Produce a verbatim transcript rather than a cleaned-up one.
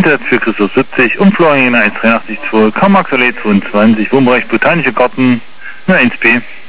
Einsatz für Christus siebzig, Umflorien eins drei acht zwei, Karl-Marx-Allee zweiundzwanzig, Wohnbereich Botanische Garten, null eins B.